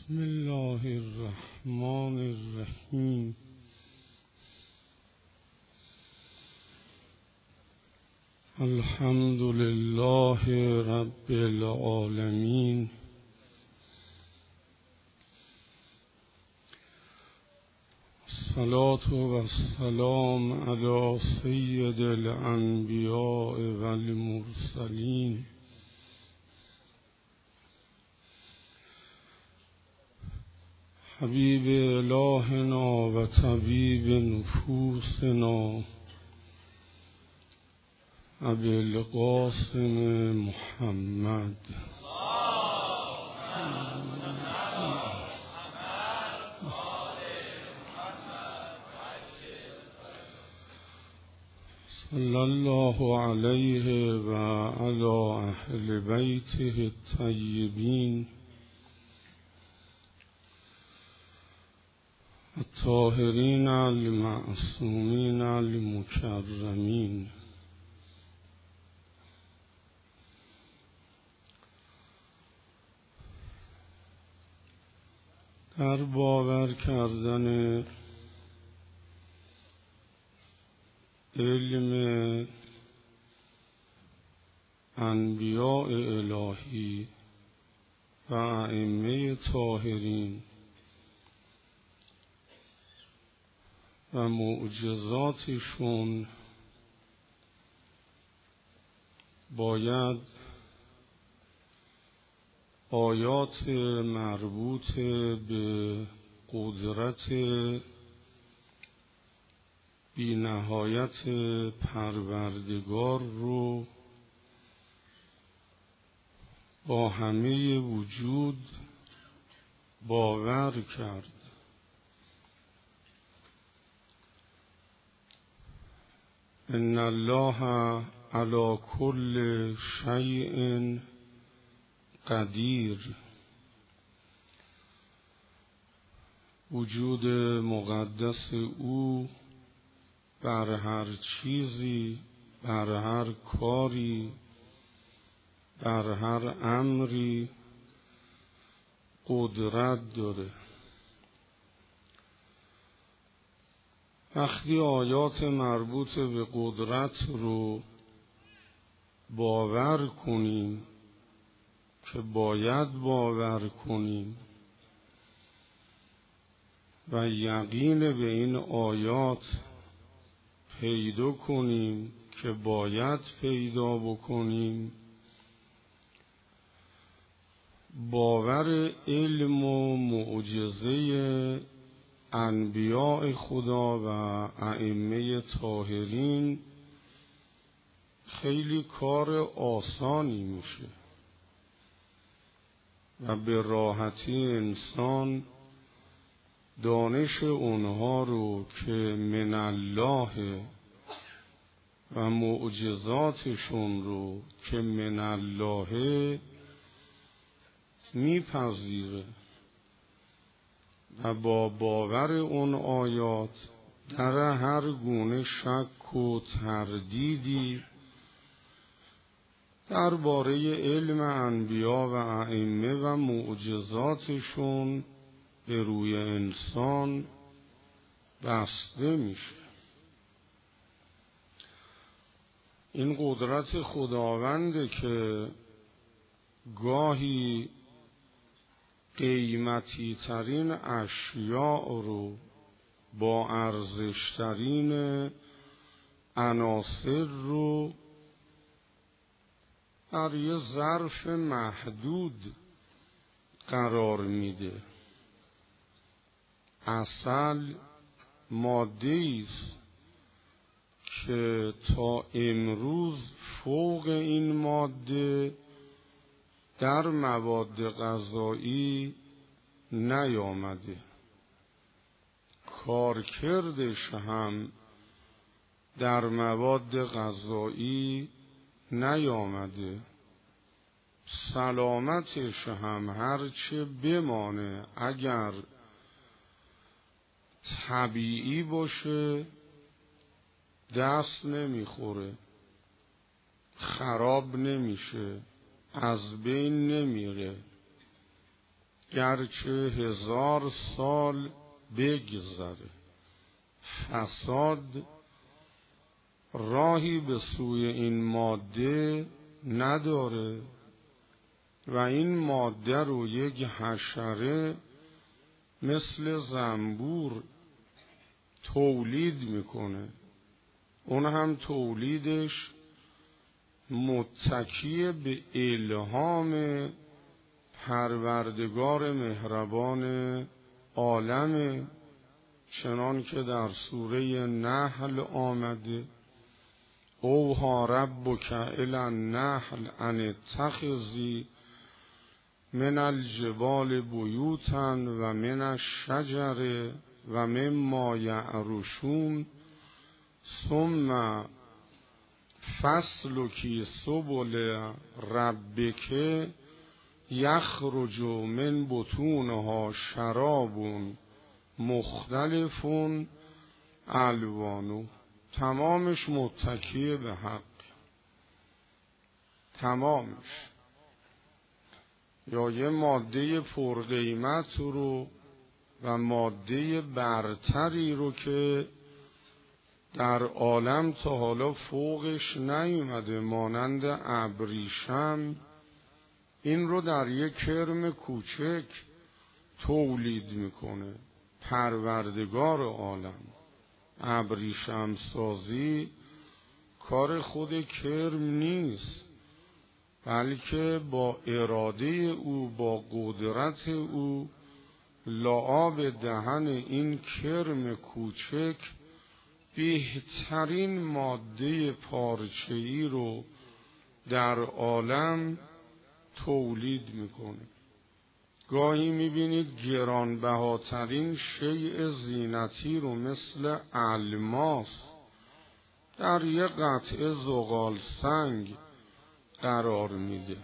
بسم الله الرحمن الرحیم. الحمد لله رب العالمین. الصلاة والسلام علی سید الانبیاء والمرسلین حبیب الهنا و طبیب نفوسنا ابی القاسم محمد صلی الله علیه و علی اهل بیته الطیبین الطاهرین المعصومین المکرمین. در باور کردن علم انبیاء الهی و ائمه طاهرین و معجزاتشون باید آیات مربوط به قدرت بی نهایت پروردگار رو با همه وجود باور کرد. ان الله علی کل شیء قدیر. وجود مقدس او بر هر چیزی، بر هر کاری، بر هر امری قدرت داره. وقتی آیات مربوط به قدرت رو باور کنیم که باید باور کنیم و یقین به این آیات پیدا کنیم که باید پیدا بکنیم، باور علم و معجزه انبیاء خدا و ائمه طاهرین خیلی کار آسانی میشه و به راحتی انسان دانش اونها رو که من الله و معجزاتشون رو که من الله میپذیره و با باور اون آیات در هر گونه شک و تردیدی درباره علم انبیا و ائمه و معجزاتشون به روی انسان بسته میشه. این قدرت خداونده که گاهی قیمتی ترین اشیاء رو با ارزش ترین عناصر رو در یه ظرف محدود قرار میده. عسل ماده است که تا امروز فوق این ماده در مواد غذایی نیامده، کارکردش هم در مواد غذایی نیامده، سلامتش هم هرچه بمانه اگر طبیعی باشه دست نمیخوره، خراب نمیشه، از بین نمیره. گرچه 1000 سال بگذره. فساد راهی به سوی این ماده نداره و این ماده رو یک حشره مثل زنبور تولید میکنه. اون هم تولیدش متکی به الهام پروردگار مهربان عالم، چنان که در سوره نحل آمده: اوحی ربک الی النحل ان اتخذی من الجبال بیوتا و من الشجر و مما یعرشون ثم فاسلکی سبل ربک یخرج من بطونها شراب مختلف الوانه. تمامش متکی به حق، تمامش. یا یه ماده پرقیمت رو و ماده برتری رو که در عالم تا حالا فوقش نیومده، مانند ابریشم، این رو در یک کرم کوچک تولید میکنه پروردگار عالم. ابریشم سازی کار خود کرم نیست، بلکه با اراده او، با قدرت او، لعاب دهن این کرم کوچک بهترین ماده پارچه‌ای رو در عالم تولید میکنه. گاهی میبینید گرانبهاترین شیء زینتی رو مثل الماس در یک قطعه زغال سنگ قرار میده.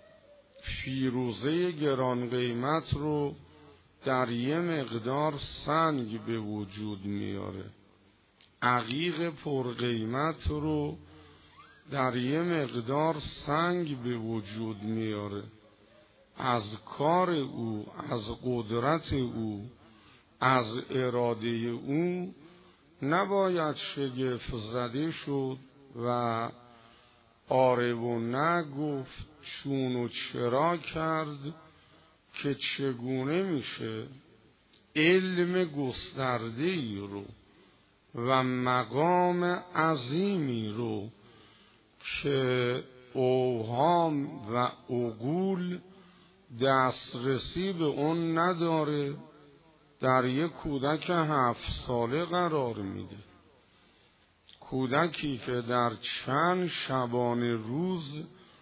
فیروزه گران قیمت رو در یه مقدار سنگ به وجود میاره. عقیق پرقیمت رو در یه مقدار سنگ به وجود میاره. از کار او، از قدرت او، از اراده او نباید شگفت زده شد و آره و نه گفت، چون و چرا کرد که چگونه میشه علم گسترده‌ای رو و مقام عظیمی رو که اوهام و عقول دسترسی به اون نداره در یک کودک 7 ساله قرار میده. کودکی که در چند شبانه روز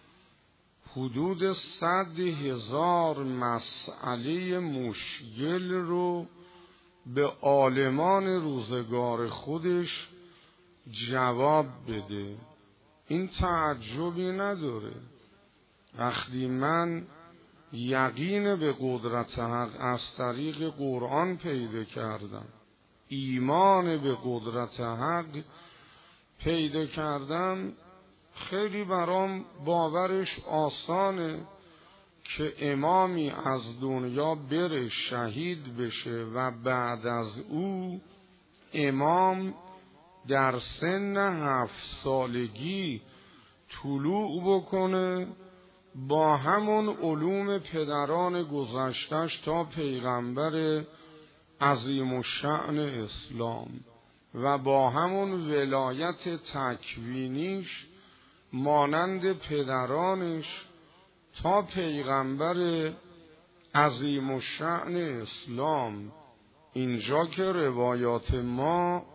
حدود 100,000 مسئله مشکل رو به عالمان روزگار خودش جواب بده، این تعجبی نداره. وقتی من یقین به قدرت حق از طریق قرآن پیدا کردم، ایمان به قدرت حق پیدا کردم، خیلی برام باورش آسانه که امامی از دنیا بره، شهید بشه و بعد از او امام در سن 7 سالگی طلوع بکنه، با همون علوم پدران گذشتش تا پیغمبر عظیم الشأن اسلام و با همون ولایت تکوینیش مانند پدرانش تا پیغمبر عظیم الشأن اسلام. اینجا که روایات ما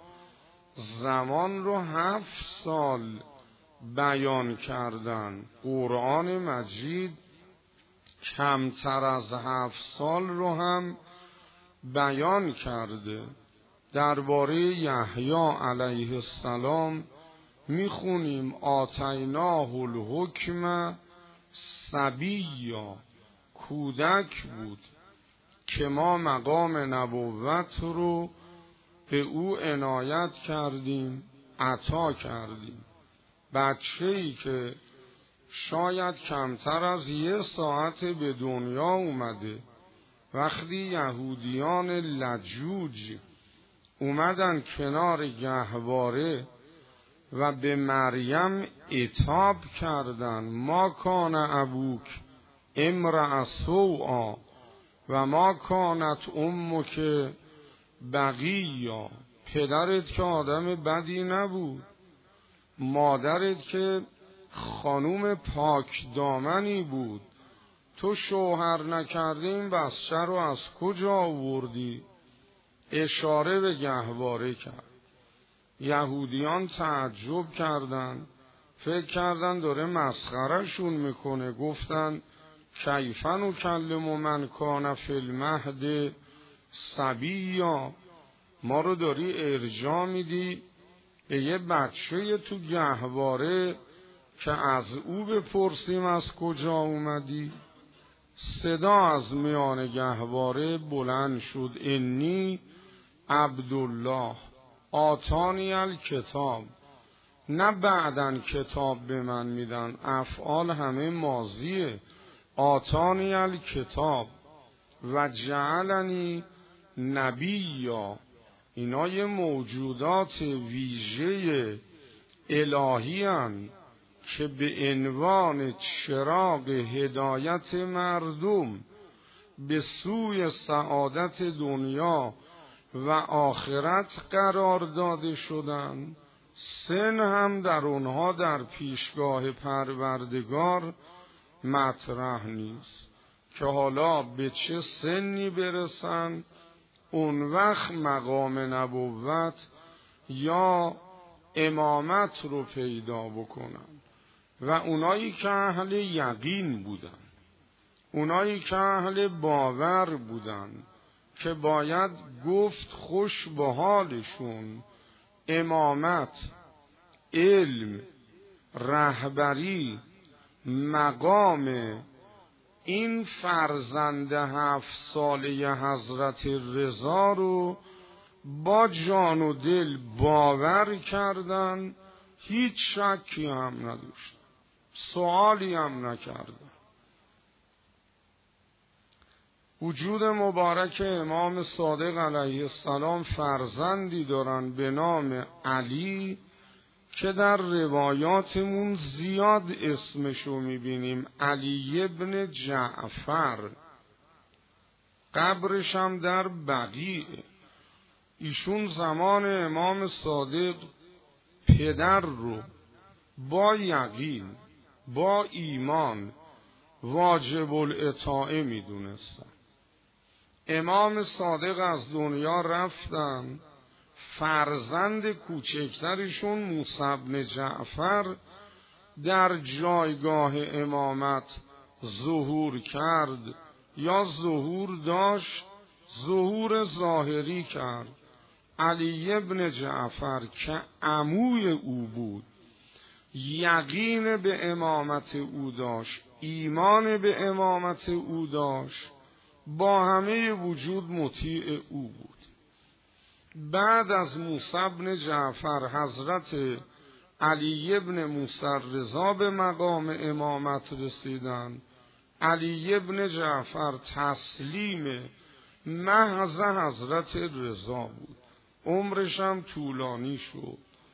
زمان رو 7 سال بیان کردن، قرآن مجید کمتر از 7 سال رو هم بیان کرده. درباره یحیی علیه السلام میخونیم آتیناه الحکم صبیا، کودک بود که ما مقام نبوت رو به او عنایت کردیم، عطا کردیم. بچه‌ای که شاید کمتر از 1 ساعت به دنیا اومده وقتی یهودیان لجوج اومدن کنار گهواره و به مریم عتاب کردن، ما کان ابوک امرأ سوء و ما کانت امک بغیا، پدرت که آدم بدی نبود، مادرت که خانوم پاک دامنی بود، تو شوهر نکردی این بچه رو از کجا آوردی؟ اشاره به گهواره کرد. یهودیان تعجب کردند، فکر کردن داره مسخرهشون میکنه، گفتن کیف نکلم من کان فی المهد صبیا، ما رو داری ارجاع میدی به یه بچه تو گهواره که از او بپرسیم از کجا اومدی؟ صدا از میان گهواره بلند شد، انی عبدالله آتانی الکتاب. نه بعدن کتاب به من میدن، افعال همه ماضیه. آتانی الکتاب و جعلنی نبیا، اینا یه موجودات ویژه الهی هن که به عنوان چراغ هدایت مردم به سوی سعادت دنیا و آخرت قرار داده شدن. سن هم در اونها در پیشگاه پروردگار مطرح نیست که حالا به چه سنی برسن اون وقت مقام نبوت یا امامت رو پیدا بکنن. و اونایی که اهل یقین بودن، اونایی که اهل باور بودن که باید گفت خوش به حالشون، امامت، علم، رهبری، مقام این فرزند 7 ساله حضرت رضا رو با جان و دل باور کردن، هیچ شکی هم نداشت، سوالی هم نکردن. وجود مبارک امام صادق علیه السلام فرزندی دارن به نام علی که در روایاتمون زیاد اسمشو میبینیم، علی ابن جعفر. قبرش هم در بقیع. ایشون زمان امام صادق پدر رو با یقین، با ایمان واجب الاطاعه میدونستن. امام صادق از دنیا رفتن، فرزند کوچکترشون موسی بن جعفر در جایگاه امامت ظهور کرد یا ظهور داشت، ظهور ظاهری کرد. علی ابن جعفر که عموی او بود، یقین به امامت او داشت، ایمان به امامت او داشت، با همه وجود مطیع او بود. بعد از موسی بن جعفر حضرت علی ابن موسی رضا به مقام امامت رسیدن. علی ابن جعفر تسلیم محض حضرت رضا بود، عمرش هم طولانی شد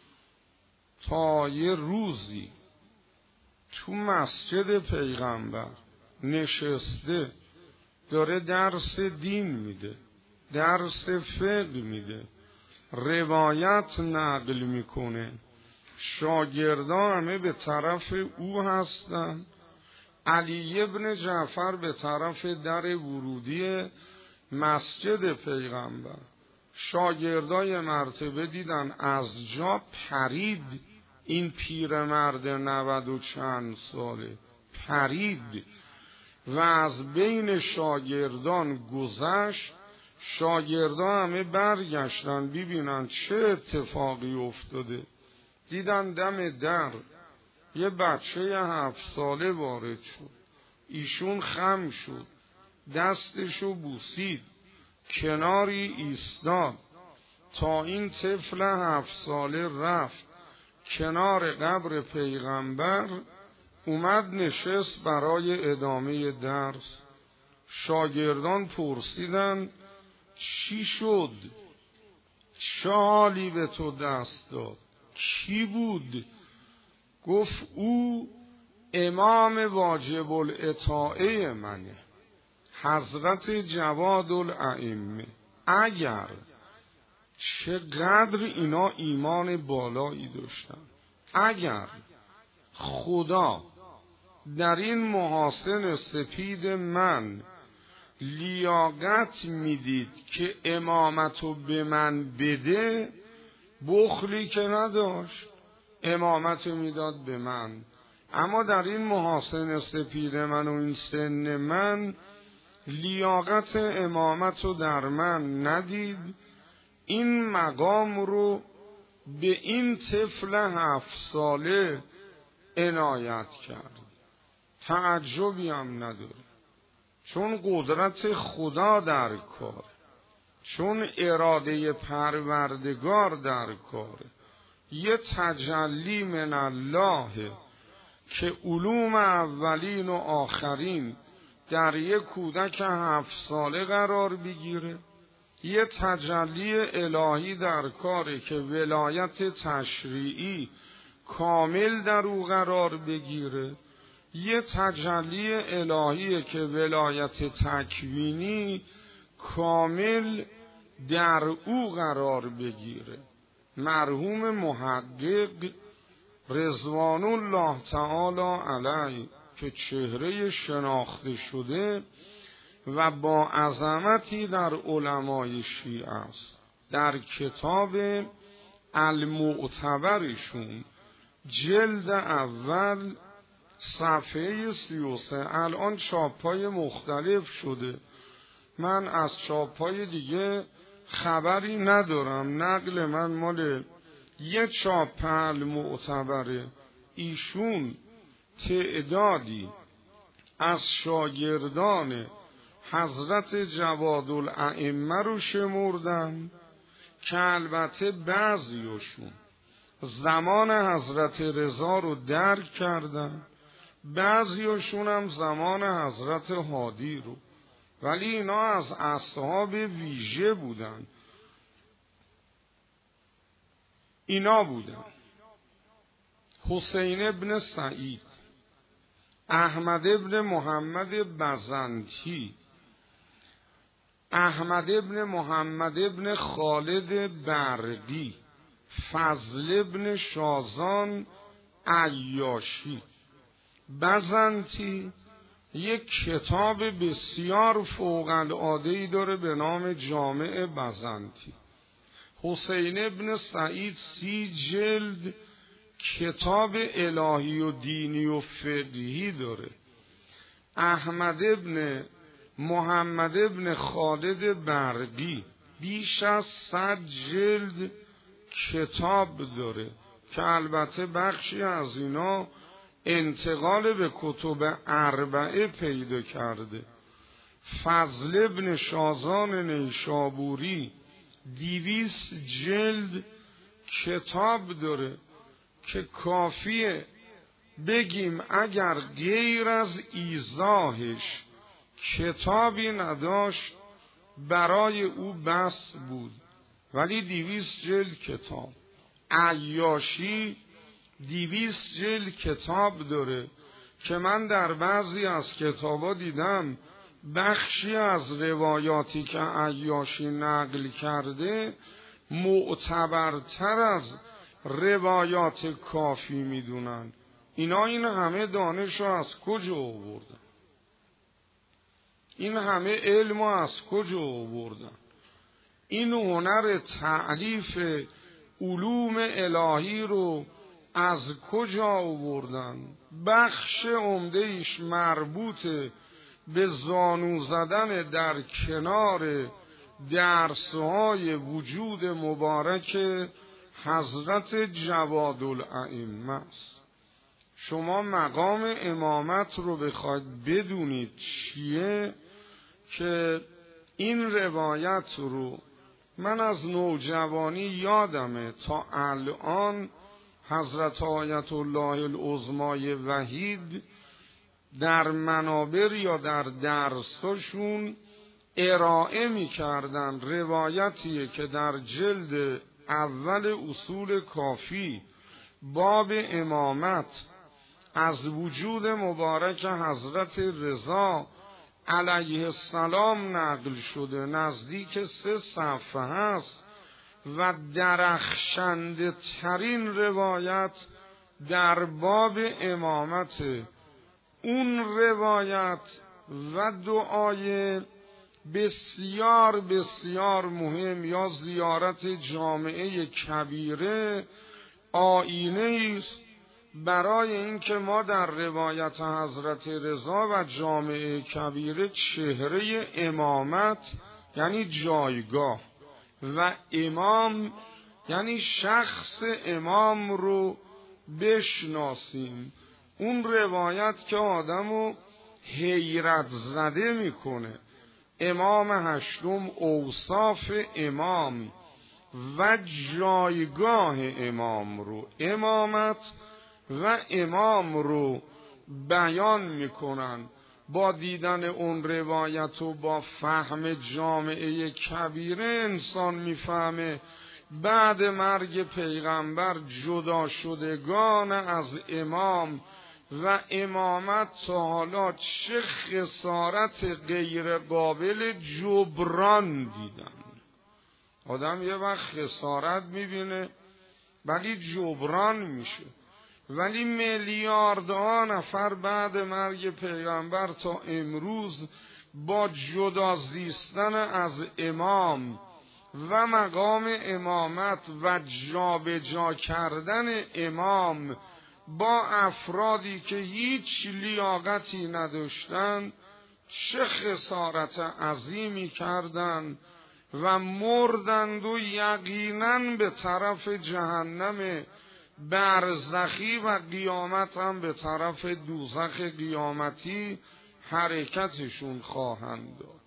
تا یه روزی تو مسجد پیغمبر نشسته داره درس دین میده، درس فقه میده، روایت نقل میکنه، شاگردان همه به طرف او هستن. علی ابن جعفر به طرف در ورودی مسجد پیغمبر، شاگردای مرتبه دیدن از جا پرید. این پیرمرد 90 و چند ساله پرید و از بین شاگردان گذشت. شاگردان همه برگشتن ببینن چه اتفاقی افتاده. دیدن دم در یه بچه 7 ساله وارد شد. ایشون خم شد، دستشو بوسید، کناری ایستاد تا این طفل 7 ساله رفت کنار قبر پیغمبر، اومد نشست برای ادامه درس. شاگردان پرسیدن چی شد؟ چه حالی به تو دست داد؟ کی بود؟ گفت او امام واجب الاطاعه منه، حضرت جواد الائمه. اگر چقدر اینا ایمان بالایی داشتن، اگر خدا در این محاسن سپید من لیاقت میدید که امامتو به من بده، بخلی که نداشت، امامتو میداد به من. اما در این محاسن سپید من و این سن من لیاقت امامتو در من ندید، این مقام رو به این طفل 7 ساله عنایت کرد. تعجبی هم نداره، چون قدرت خدا در کار، چون اراده پروردگار در کاره، یه تجلی من الله که علوم اولین و آخرین در یک کودک 7 ساله قرار بگیره، یه تجلی الهی در کاره که ولایت تشریعی کامل در او قرار بگیره، یه تجلی الهی که ولایت تکوینی کامل در او قرار بگیره. مرحوم محقق رضوان الله تعالی علیه که چهره شناخته شده و با عظمتی در علمای شیعه است، در کتاب المعتبرشون جلد اول صفحه 33، الان چاپای مختلف شده، من از چاپای دیگه خبری ندارم، نقل من مال یه چاپ المعتبره. ایشون تعدادی از شاگردان حضرت جواد الائمه رو شمردن که البته بعضیشون زمان حضرت رضا رو درک کردن، بعضیشون هم زمان حضرت هادی رو، ولی اینا از اصحاب ویژه بودن. اینا بودن حسین ابن سعید، احمد ابن محمد بزنتی، احمد ابن محمد ابن خالد برقی، فضل ابن شازان عیاشی. بزنتی یک کتاب بسیار فوق العاده‌ای داره به نام جامع بزنتی. حسین ابن سعید 30 جلد کتاب الهی و دینی و فقهی داره. احمد ابن محمد ابن خالد برقی بیش از 100 جلد کتاب داره که البته بخشی از اینا انتقال به کتب اربعه پیدا کرده. فضل ابن شازان نیشابوری 200 جلد کتاب داره که کافیه بگیم اگر غیر از ایضاحش کتابی نداشت برای او بس بود، ولی 200 جلد کتاب. عیاشی 200 جلد کتاب داره که من در بعضی از کتابا دیدم بخشی از روایاتی که عیاشی نقل کرده معتبرتر از روایات کافی میدونن. اینا این همه دانش رو از کجا آوردن؟ این همه علم رو از کجا آوردن؟ این هنر تعریف علوم الهی رو از کجا آوردن؟ بخش عمده ایش مربوط به زانو زدن در کنار درسهای وجود مبارک حضرت جواد الائمه است. شما مقام امامت رو بخواید بدونید چیه، که این روایت رو من از نوجوانی یادمه تا الان حضرت آیت الله العظمای وحید در منابر یا در درساشون ارائه می‌کردن روایتیه که در جلد اول اصول کافی باب امامت از وجود مبارک حضرت رضا علیه السلام نقل شده، نزدیک 3 صفحه هست و درخشنده ترین روایت در باب امامت. اون روایت و دعای بسیار بسیار مهم یا زیارت جامعه کبیره آیینه است برای اینکه ما در روایت حضرت رضا و جامعه کبیره چهره امامت یعنی جایگاه و امام یعنی شخص امام رو بشناسیم. اون روایت که آدمو حیرت زده میکنه، امام هشتم، اوصاف امام و جایگاه امام رو، امامت و امام رو بیان میکنن. با دیدن اون روایت و با فهم جامعه کبیره انسان میفهمه بعد مرگ پیغمبر جدا شدگان از امام و امامت تا حالا چه خسارت غیر قابل جبران دیدن. آدم یه وقت خسارت میبینه ولی جبران میشه، ولی میلیاردها نفر بعد مرگ پیغمبر تا امروز با جدا زیستن از امام و مقام امامت و جابجا کردن امام با افرادی که هیچ لیاقتی نداشتند چه خسارت عظیمی کردند و مردند و یقیناً به طرف جهنم برزخی و قیامت هم به طرف دوزخ قیامتی حرکتشون خواهند داد.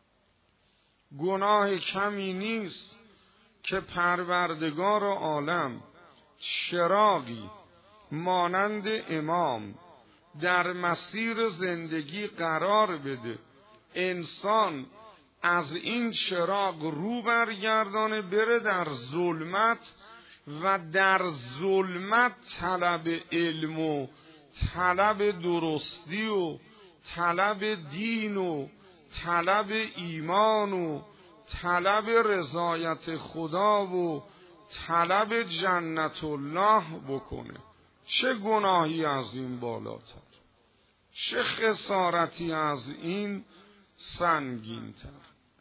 گناه کمی نیست که پروردگار عالم چراغی مانند امام در مسیر زندگی قرار بده، انسان از این چراغ رو برگردانه بره در ظلمت و در ظلمت طلب علم و طلب درستی و طلب دین و طلب ایمان و طلب رضایت خدا و طلب جنت الله بکنه. چه گناهی از این بالاتر، چه خسارتی از این سنگین‌تر.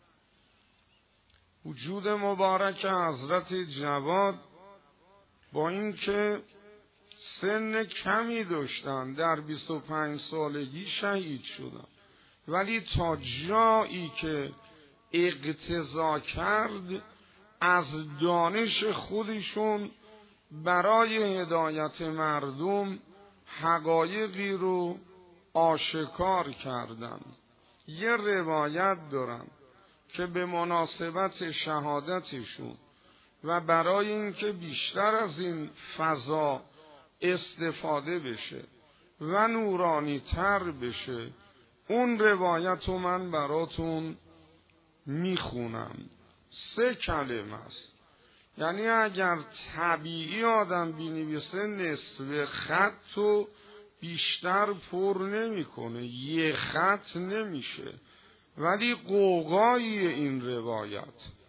وجود مبارک حضرت جواد با اینکه سن کمی داشتن در 25 سالگی شهید شدن، ولی تا جایی که اقتضا کرد از دانش خودشون برای هدایت مردم حقایقی رو آشکار کردن. یه روایت دارن که به مناسبت شهادتشون و برای اینکه بیشتر از این فضا استفاده بشه و نورانی تر بشه اون روایت رو من براتون میخونم. 3 کلمه است، یعنی اگر طبیعی آدم بنویسه نصف خط رو بیشتر پر نمیکنه، 1 خط نمیشه، ولی قوقایی این روایت.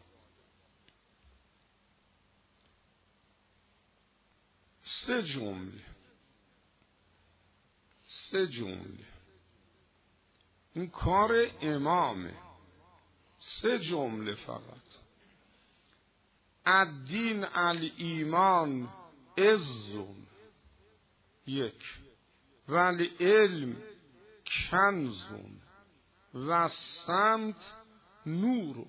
3 جمله این کار امامه. 3 جمله فقط. الدین الایمان عزون، 1، ولی علم کنزون و سمت نور.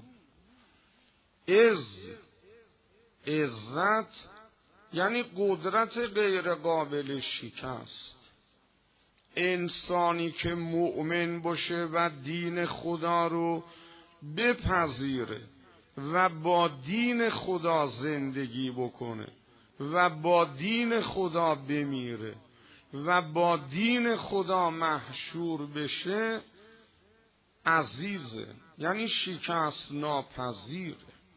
عزت یعنی قدرت غیر قابل شکست. انسانی که مؤمن باشه و دین خدا رو بپذیره و با دین خدا زندگی بکنه و با دین خدا بمیره و با دین خدا محشور بشه عزیزه، یعنی شکست ناپذیره.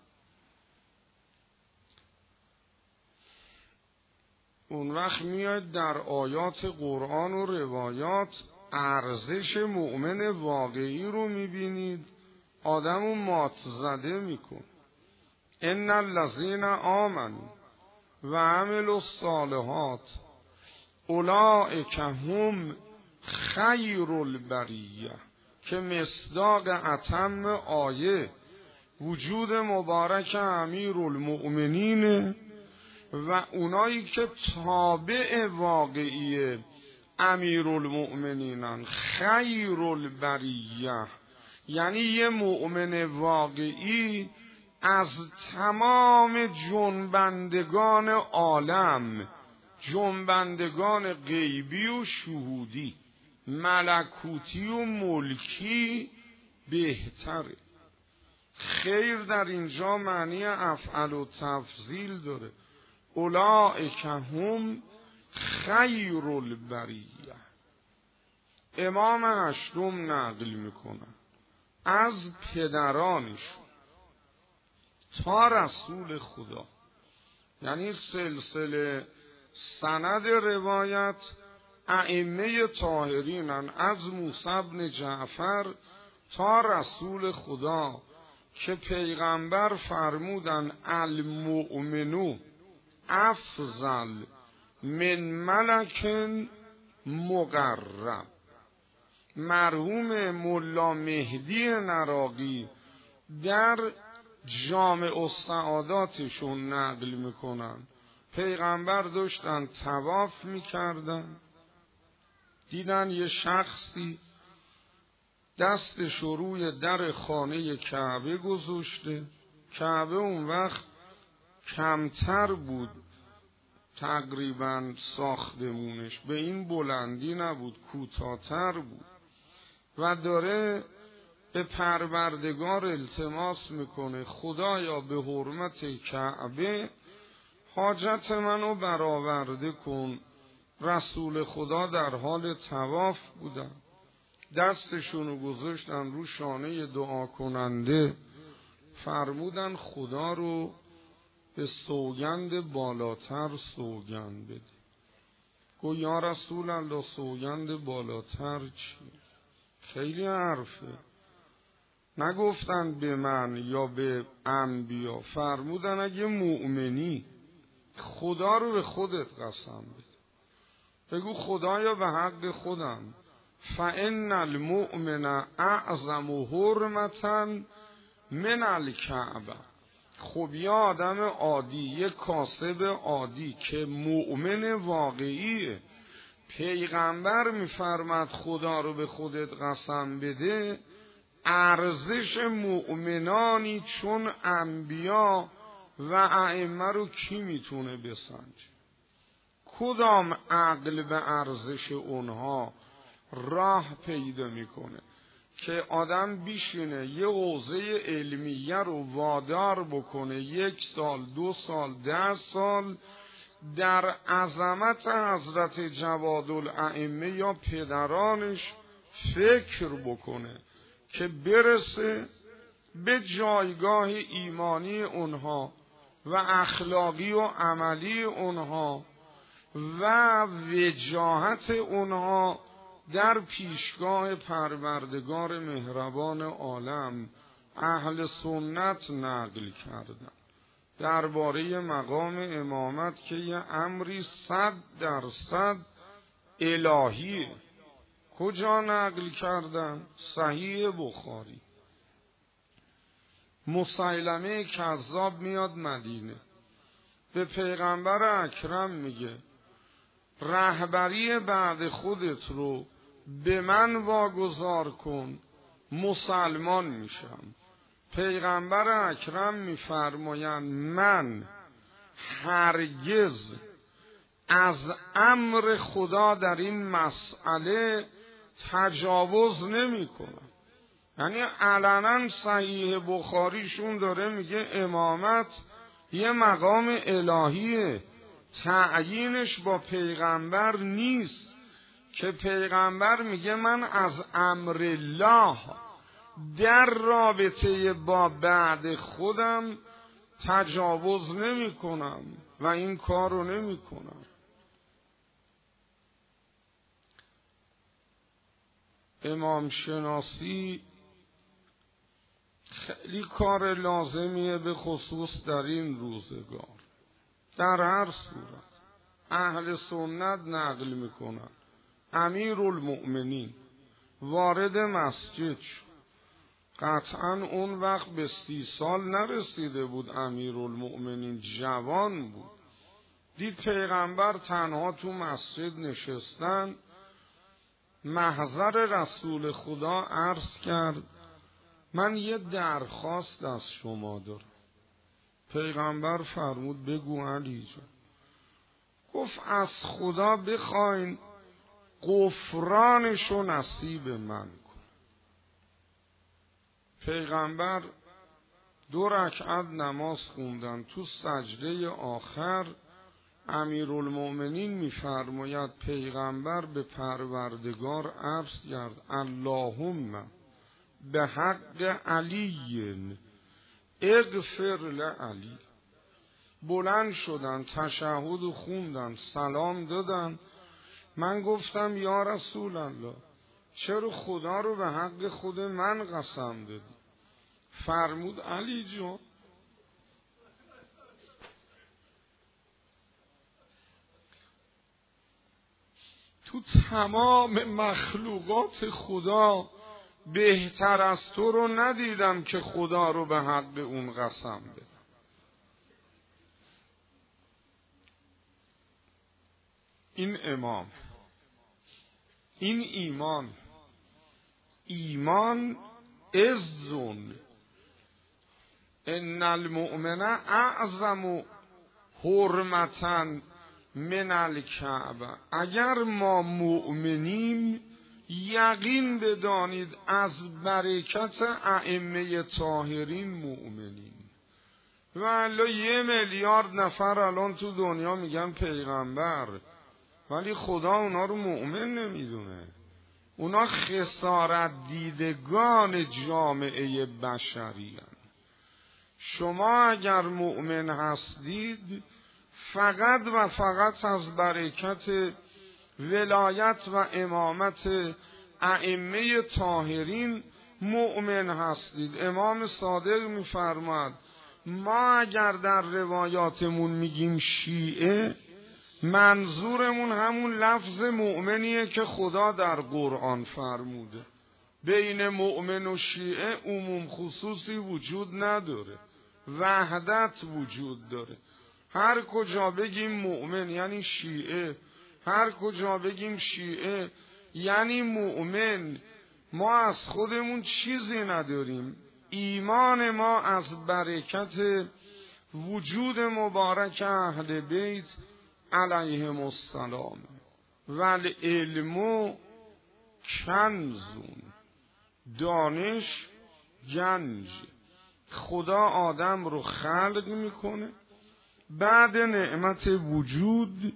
اون وقت میاد در آیات قرآن و روایات ارزش مؤمن واقعی رو میبینید، آدمو مات زده میکن. ان الذین آمنوا و عملوا الصالحات اولئک هم خیر البریه، که مصداق اتم آیه وجود مبارک امیرالمؤمنین و اونایی که تابع واقعی امیرالمؤمنینن. خیر البریه یعنی یه مؤمن واقعی از تمام جنبندگان عالم، جنبندگان غیبی و شهودی، ملکوتی و ملکی بهتره. خیر در اینجا معنی افعل و تفضیل داره. اولئک هم خیر البریه. امام هشتم نقل میکنن از پدرانشون تا رسول خدا، یعنی سلسله سند روایت ائمه طاهرینن، از موسی بن جعفر تا رسول خدا، که پیغمبر فرمودن المؤمنو افضل من ملک مقرب. مرحوم ملا مهدی نراقی در جامع السعاداتشون نقل میکنن پیغمبر داشتن طواف میکردن، دیدن یه شخصی دستش روی در خانه کعبه گذاشته. کعبه اون وقت کمتر بود، تقریبا ساختمونش به این بلندی نبود، کوتاه‌تر بود و داره به پروردگار التماس میکنه خدایا به حرمت کعبه حاجت منو برآورده کن. رسول خدا در حال طواف بودن، دستشونو گذاشتن رو شانه دعا کننده، فرمودن خدا رو به سوگند بالاتر سوگند بده. گو یا رسول الله سوگند بالاتر چیه؟ خیلی حرفه. نگفتن به من یا به انبیا، فرمودن اگه مؤمنی خدا رو به خودت قسم بده، بگو خدایا به حق خودم، فان المؤمن اعظم حرمتا من الکعبه. خب یه آدم عادی، یه کاسب عادی که مؤمن واقعیه، پیغمبر میفرماد خدا رو به خودت قسم بده، ارزش مؤمنانی چون انبیا و ائمه رو کی میتونه بسنجه؟ کدام عقل به ارزش اونها راه پیدا میکنه که آدم بیشینه یه حوزه علمیه رو وادار بکنه 1 سال 2 سال 10 سال در عظمت حضرت جوادالائمه یا پدرانش فکر بکنه که برسه به جایگاه ایمانی اونها و اخلاقی و عملی اونها و وجاهت اونها در پیشگاه پروردگار مهربان عالم. اهل سنت نقل کردن درباره مقام امامت که یه امری 100% الهیه. کجا نقل کردن؟ صحیح بخاری. مسیلمه کذاب میاد مدینه، به پیغمبر اکرم میگه رهبری بعد خودت رو به من واگذار کن، مسلمان میشم. پیغمبر اکرم میفرمایند من هرگز از امر خدا در این مسئله تجاوز نمی کنم. یعنی علنا صحیح بخاریشون داره میگه امامت یه مقام الهیه تعیینش با پیغمبر نیست که پیغمبر میگه من از امر الله در رابطه با بعد خودم تجاوز نمی کنم و این کار رو نمی کنم. امام شناسی خیلی کار لازمیه، به خصوص در این روزگار. در هر صورت اهل سنت نقل میکنن امیرالمؤمنین وارد مسجد شد. قطعا اون وقت به 30 سال نرسیده بود، امیرالمؤمنین جوان بود. دید پیغمبر تنها تو مسجد نشستن، محضر رسول خدا عرض کرد من یه درخواست از شما دارم. پیغمبر فرمود بگو علی جان. گفت از خدا بخواین غفرانشو نصیب من کن. پیغمبر 2 رکعت نماز خوندن. تو سجده آخر امیرالمؤمنین میفرماید پیغمبر به پروردگار عرض کرد اللهم به حق علی اغفر لعلی. بلند شدن، تشهد خوندن، سلام دادن. من گفتم یا رسول الله چرا خدا رو به حق خود من قسم دادی؟ فرمود علی جان تو تمام مخلوقات خدا بهتر از تو رو ندیدم که خدا رو به حق اون قسم بدم. این امام، این ایمان عزون. ان المؤمن اعظم حرمتا من الکعبه. اگر ما مؤمنیم یقین بدانید از برکت ائمه طاهرین مؤمنین. و الا 1 میلیارد نفر الان تو دنیا میگن پیغمبر، ولی خدا اونا رو مؤمن نمیدونه. اونا خسارت دیدگان جامعه بشری هستند. شما اگر مؤمن هستید فقط و فقط از برکت ولایت و امامت ائمه طاهرین مؤمن هستید. امام صادق میفرماد ما اگر در روایاتمون میگیم شیعه، منظورمون همون لفظ مؤمنیه که خدا در قرآن فرموده. بین مؤمن و شیعه عموم خصوصی وجود نداره، وحدت وجود داره. هر کجا بگیم مؤمن یعنی شیعه، هر کجا بگیم شیعه یعنی مؤمن. ما از خودمون چیزی نداریم. ایمان ما از برکت وجود مبارک اهل بیت علیهم السلام. والعلم کنزون، دانش گنج. خدا آدم رو خلق میکنه، بعد نعمت وجود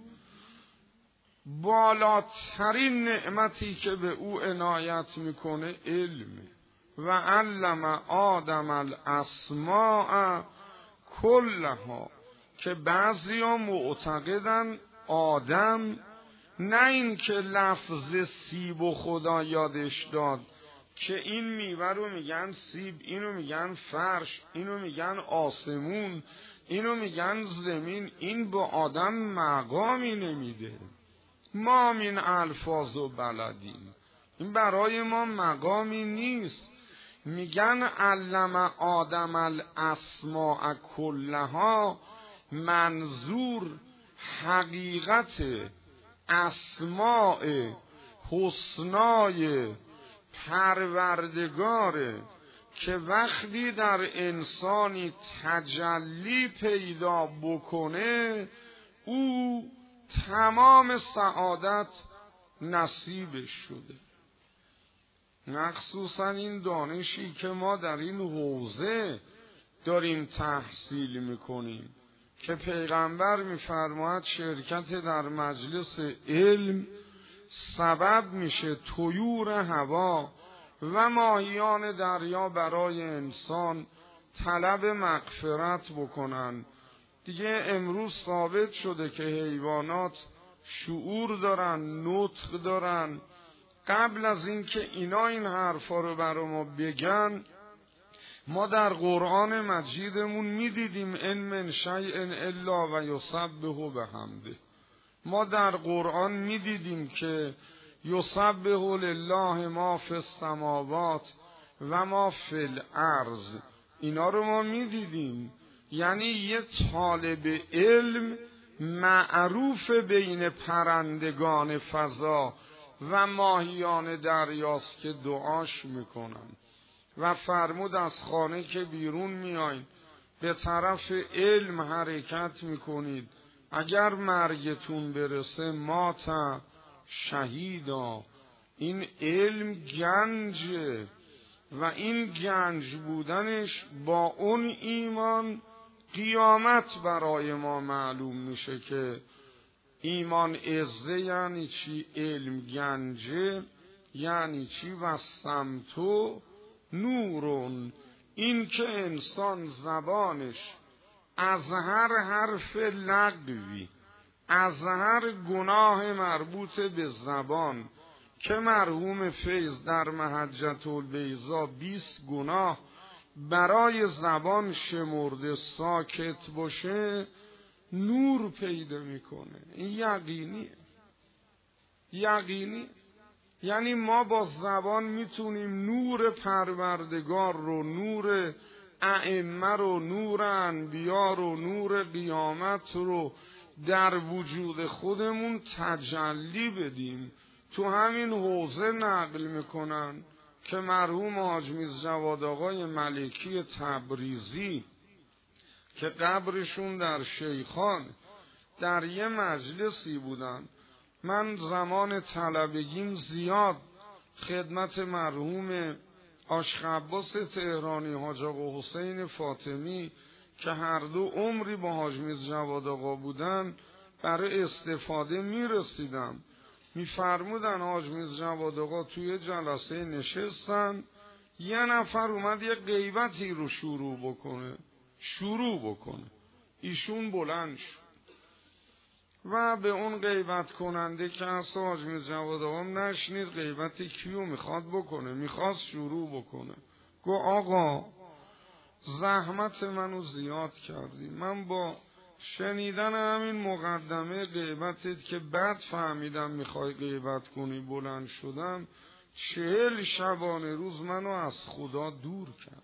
بالاترین نعمتی که به او عنایت میکنه علمه. و علم آدم الاسماء کلها، که بعضی ها معتقدن آدم نه این که لفظ سیب و خدا یادش داد که این میوه رو میگن سیب، اینو میگن فرش، اینو میگن آسمون، اینو میگن زمین، این با آدم مقامی نمیده. ما من الفاظ و بلدیم، این برای ما مقامی نیست. میگن علم آدم الاسماء کلها، منظور حقیقت اسماء حسنای پروردگاره که وقتی در انسانی تجلی پیدا بکنه او تمام سعادت نصیبش شده. مخصوصا این دانشی که ما در این حوزه داریم تحصیل میکنیم، که پیغمبر میفرماید شرکت در مجلس علم سبب میشه طیور هوا و ماهیان دریا برای انسان طلب مغفرت بکنن. دیگه امروز ثابت شده که حیوانات شعور دارن، نطق دارن. قبل از اینکه اینا این حرفا رو برای ما بگن، ما در قرآن مجیدمون میدیدیم ان من شیء الا و یسبح بحمده. ما در قرآن میدیدیم که یسبح لله ما فی السماوات و ما فی الارض. اینا رو ما میدیدیم. یعنی یه طالب علم معروف بین پرندگان فضا و ماهیان دریاست که دعاش میکنن و فرمود از خانه که بیرون میایین به طرف علم حرکت میکنید، اگر مرگتون برسه مات شهیدا. این علم گنجه و این گنج بودنش با اون ایمان قیامت برای ما معلوم میشه که ایمان عزه یعنی چی، علم گنجه یعنی چی، و سمتو نورون. این که انسان زبانش از هر حرف لغوی، از هر گناه مربوط به زبان که مرحوم فیض در محجة البیضا 20 گناه برای زبان شمرده ساکت باشه، نور پیدا میکنه. این یقینیه. یقینی یعنی ما با زبان میتونیم نور پروردگار رو، نور ائمه رو، نور انبیا رو، نور قیامت رو در وجود خودمون تجلی بدیم. تو همین حوزه نقل میکنن که مرحوم حاج میرزا جواد آقای ملکی تبریزی که قبرشون در شیخان در یه مجلسی بودن. من زمان طلبگیم زیاد خدمت مرحوم عاشق عباس تهرانی، حاج آقا حسین فاطمی که هر دو عمری با حاج میرزا جواد آقا بودن برای استفاده میرسیدم. میفرمودن حاج میرزا جواد آقا توی جلسه نشستن، یه نفر اومد یه غیبتی رو شروع بکنه. ایشون بلند شد و به اون غیبت کننده که اصلا حاج میرزا جواد آقا نشنید غیبتی کیو میخواد بکنه، میخواست شروع بکنه. گو آقا زحمت منو زیاد کردی، من با شنیدن همین مقدمه غیبتت که بعد فهمیدم میخوای غیبت کنی بلند شدم، 40 شبانه روز منو از خدا دور کرد.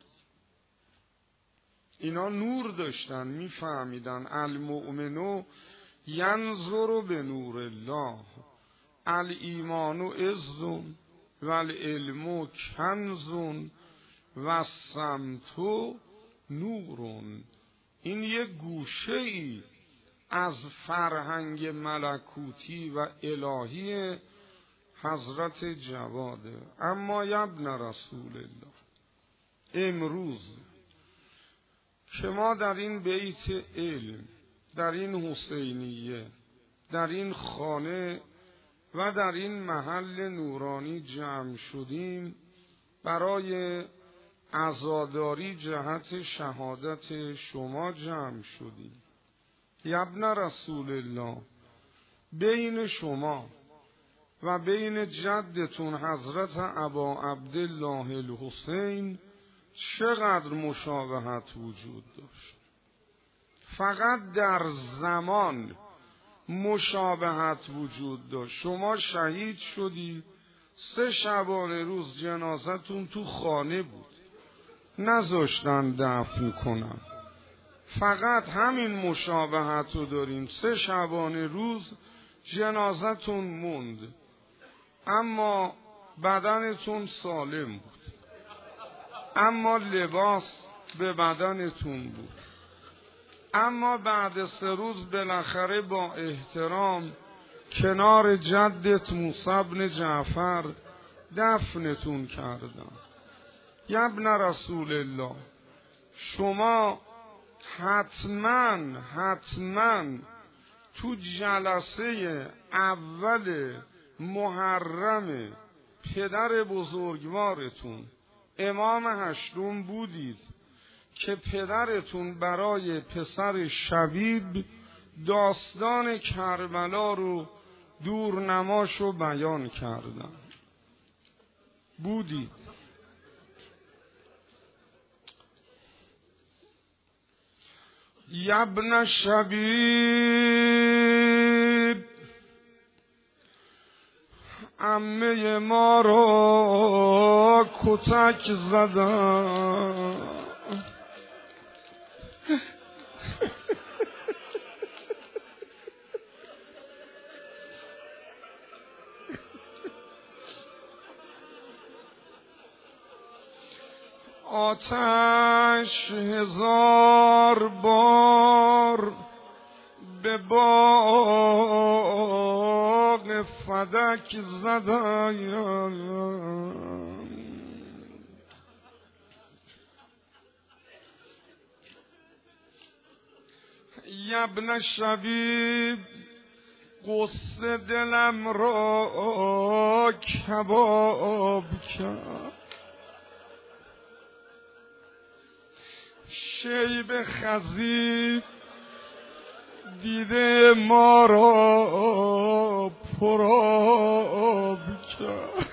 اینا نور داشتن، میفهمیدن. المؤمنو ینظر به نور الله، الایمان عزون و العلم کنزون و الصمت نورون. این یک گوشه ای از فرهنگ ملکوتی و الهی حضرت جواده. اما ابن رسول الله، امروز که ما در این بیت علم، در این حسینیه، در این خانه و در این محل نورانی جمع شدیم برای عزاداری جهت شهادت شما جمع شدیم. ابن رسول الله، بین شما و بین جدتون حضرت ابا عبدالله الحسین چقدر مشابهت وجود داشت. فقط در زمان مشابهت وجود داشت. شما شهید شدی، 3 شبانه روز جنازتون تو خانه بود، نذاشتن دفن کنن. فقط همین مشابهت رو داریم. 3 شبانه روز جنازتون موند، اما بدنتون سالم بود، اما لباس به بدنتون بود. اما بعد 3 روز بالاخره با احترام کنار جدت موسی بن جعفر دفنتون کردن. ابن رسول الله، شما حتما تو جلسه اول محرم پدر بزرگوارتون امام هشتم بودید که پدرتون برای پسر شبیب داستان کربلا رو دورنماشو بیان کردن. بودید. یبن شبیب عمه ما را کتک زدن. آتش 1000 بار به باغ فدک زدن. یبن شبیب قصه دلم را کباب کرد. شیب خضیب دیده ما را پرآب کرد.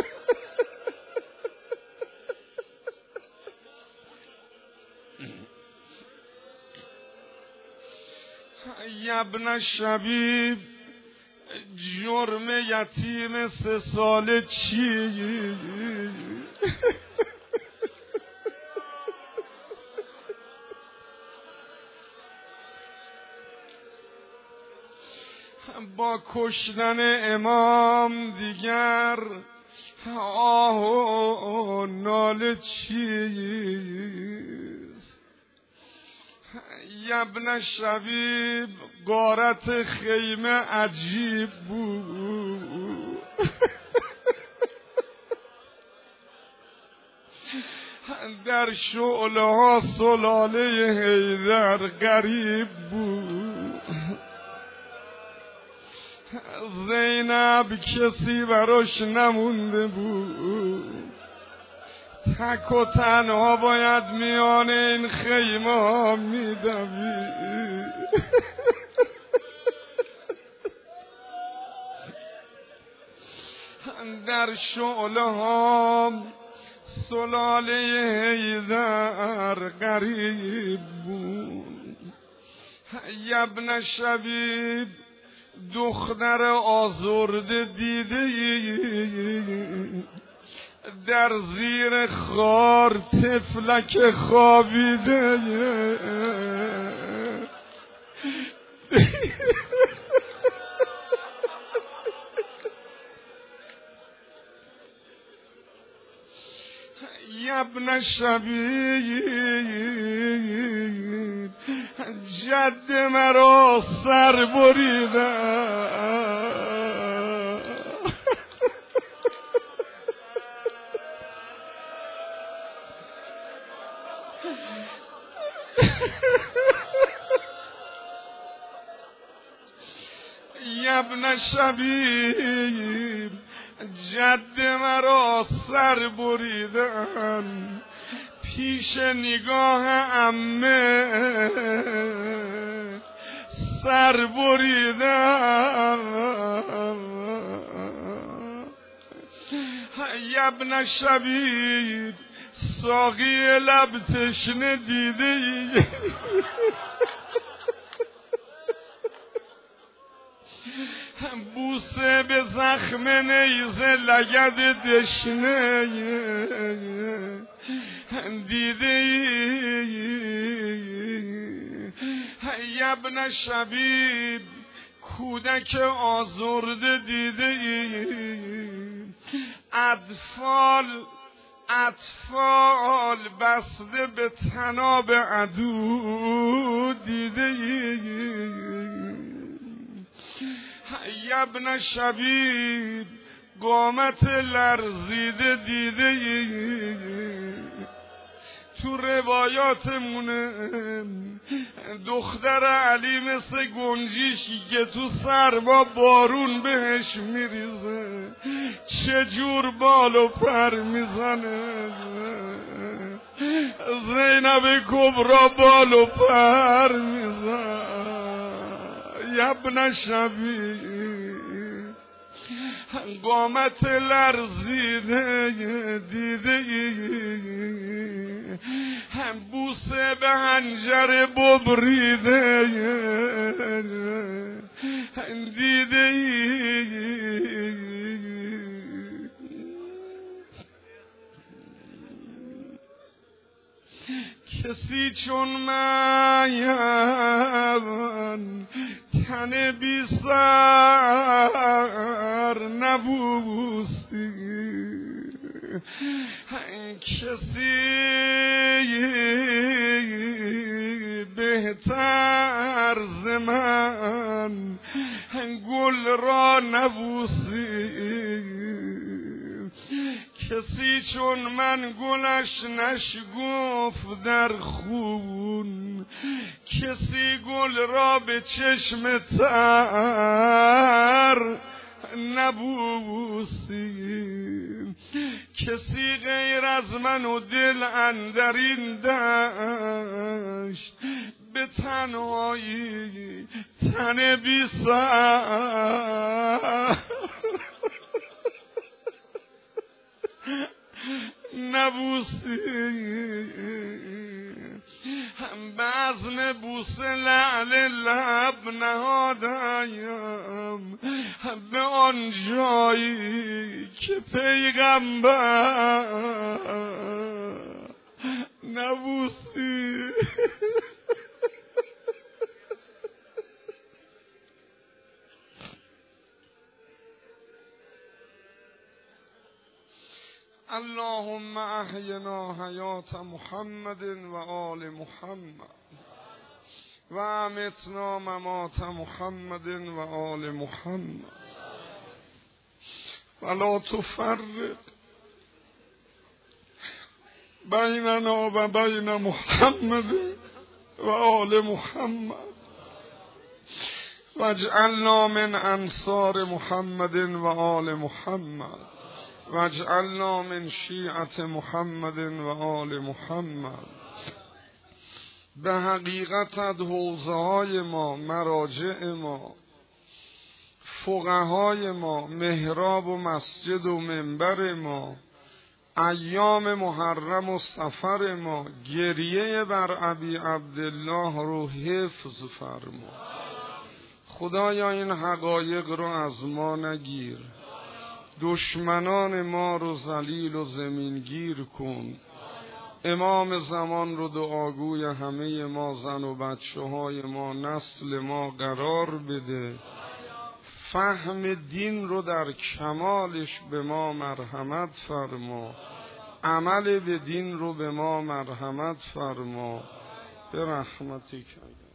یبن شبیب جرم یتیم 3 ساله چی؟ با کشتن امام دیگر آه و ناله چیست؟ یبن شبیب غارت خیمه عجیب بود. در شعله ها سلاله حیدر غریب بود. زینب کسی براش نمونده بود. تک و تنها باید میان این خیمه ها میدوید. در شعله ها سلاله حیدر غریب بود. یبن شبیب دختر آزرده دیده در زیر خار طفلک خوابیده. یبن شبیب جد مرا سر بریدن. یبن شبیب جد مرا سر بریدن. پیش نگاه عمه سر بریدن. یبن شبیب ساقی لب تشنه دیده بوسه به زخم نیزه لگد دشنه دیده. یبن شبیب کودک آزرده دیده. اطفال بسته به طناب عدو دیده. یبن شبیب قامت لرزیده دیده. تو روایاتمونه دختر علی مثل گنجیشی که تو سرما بارون بهش میریزه چجور بال و پر میزنه. زینب کبرا بال و پر میزن یبن شبی قامت لرزیده دیده هم بوسه به هنجر ببریده دیده کسی چون من تن بی سر نبوستی کسی بهتر ز من گل را نبوسی کسی چون من گلش نشگفت در خون کسی گل را به چشم تر نبوسی کسی غیر از من و دل اندرین دشت به تنهایی تن بی سر نبوسی هم بزم بوسه لعل لب نهادم به آن جایی که پیغمبر نبوسی. اللهم احینا حیات محمد و آل محمد و امتنا ممات محمد و آل محمد ولا تفرق بیننا و بین محمد و آل محمد واجعلنا من انصار محمد و آل محمد واجعلنا من شیعت محمد و آل محمد. به حقیقت حوزه های ما، مراجع ما، فقهای ما، محراب و مسجد و منبر ما، ایام محرم و سفر ما، گریه بر ابی عبدالله رو حفظ فرما. خدایا این حقایق رو از ما نگیر، دشمنان ما رو ذلیل و زمینگیر کن. امام زمان رو دعاگوی همه ما، زن و بچه های ما، نسل ما قرار بده. فهم دین رو در کمالش به ما مرحمت فرما، عمل به دین رو به ما مرحمت فرما. به رحمتک.